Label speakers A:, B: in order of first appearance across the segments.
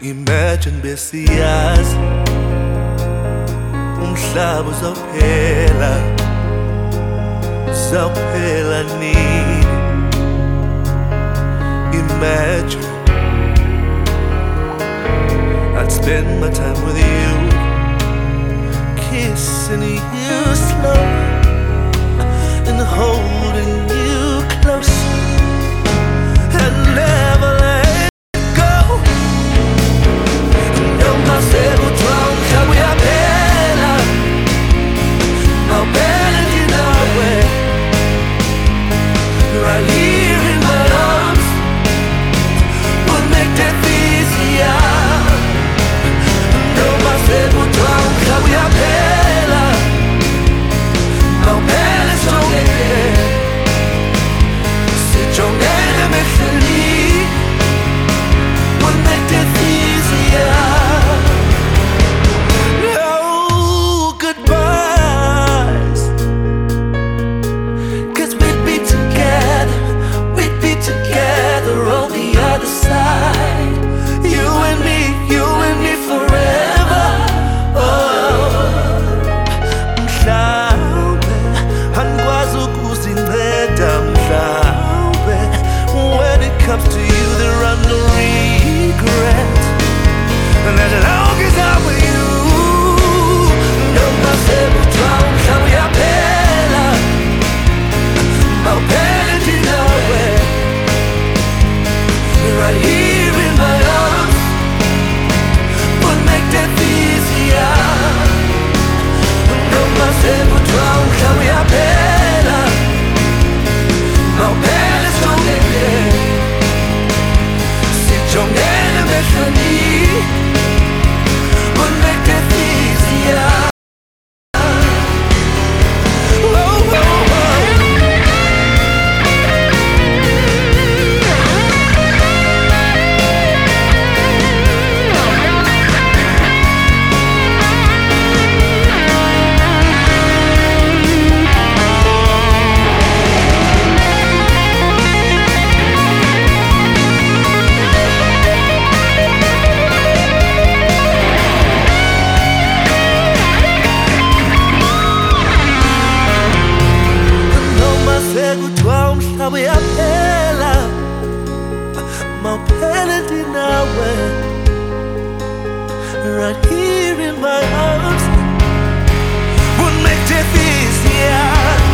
A: Imagine besiyazi umhlaba uzawuphela nini. Imagine I'd spend my time with you, kissing you slow and holding you close and never let go. Noma sekuthiwa uyaphela, mawuphela nje nawe, right here in my arms would make death easier. Noma sekuthiwa uyaphela, mawuphela sijongene, sijongene emehlweni would make death easier. No goodbyes, 'cause we'd be together on the other side. You and me forever. Oh, mhlawumbe angikwazi ukuzinceda, mhlawumbe when it comes to you there are no regrets, and as long as I'm with you, noma sekuthiwa uyaphela, mawuphela nje nawe, right here in my arms would make death easier. Noma sekuthiwa uyaphela, mawuphela sijongene, sijongene emehlweni would make death easier. Uyaphela, mawuphela nje nawe, right here in my arms would make death easier.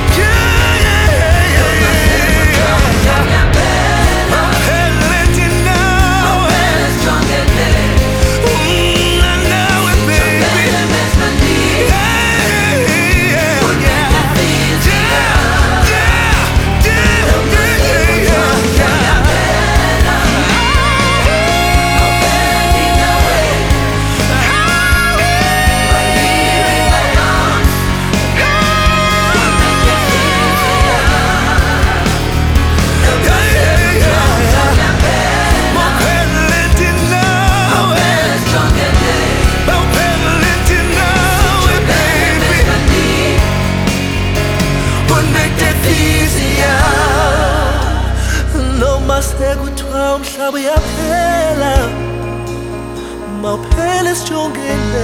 A: Sekuthiwa umhlaba uyaphela, mawuphela sijongene,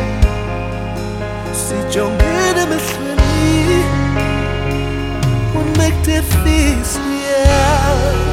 A: sijongene emehlweni would make death easier.